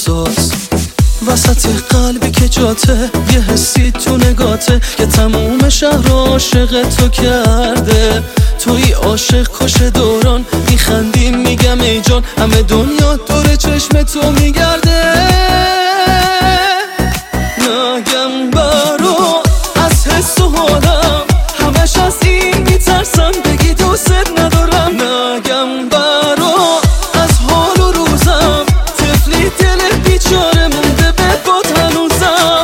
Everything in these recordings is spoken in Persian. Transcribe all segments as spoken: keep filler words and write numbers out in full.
احساس. وسط قلبی که جاته یه حسی تو نگاته که تموم شهر عاشق تو کرده. توی عاشق کش دوران، میخندیم میگم ای جان، همه دنیا دور چشم تو میگرده. نگم برو از حس و حالم، همش از این میترسم بگی دوست ندارم. نگم برو از حال و روزم، طفلی دل بیچاره مونده به باد هنوزم.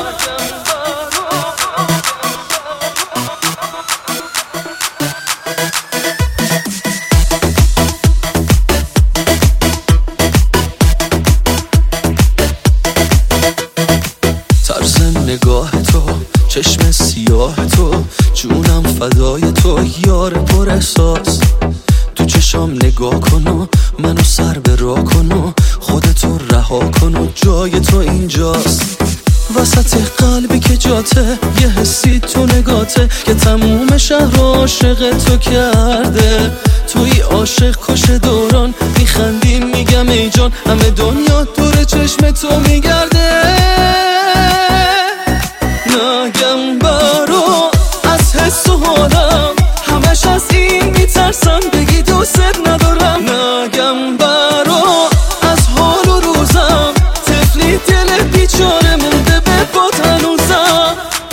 طرز نگاه تو، چشم سیاه تو، جونم فدای تو یار پر احساس. تو چشام نگاه کن و منو سر به راه کن و خودتو رها کن و جای تو اینجاست. وسط قلبی که جاته یه حسی تو نگاته که تموم شهر عاشق تو کرده. توی عاشق کش دوران، میخندیم میگم ای جان، همه دنیا دور چشم تو میگرده. نگم برو از حس و حالم، همش از این میترسم بگی دوست ندارم. نگم برو از حال و روزم، طفلی دل بیچاره مونده به باد هنوزم.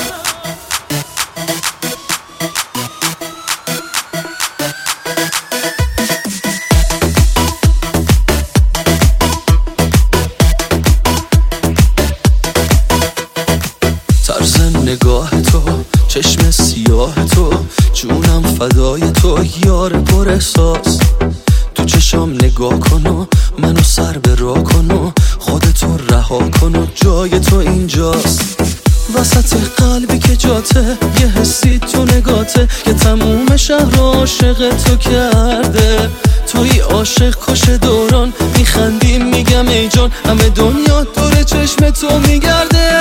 طرز نگاه تو، چشم سیاه تو، جونم فدای تو یار پر احساس. تو چشام نگاه کن و منو سر به راه کن و خودتو رها کن و جای تو اینجاست. وسط قلبی که جاته یه حسی تو نگاته که تموم شهر عاشق تو کرده. توی عاشق کش دوران، میخندیم میگم ای جان، همه دنیا دور چشم تو میگرده.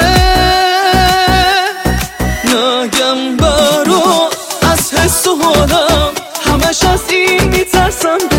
نگم برو از حس و حالم، همش از این میترسم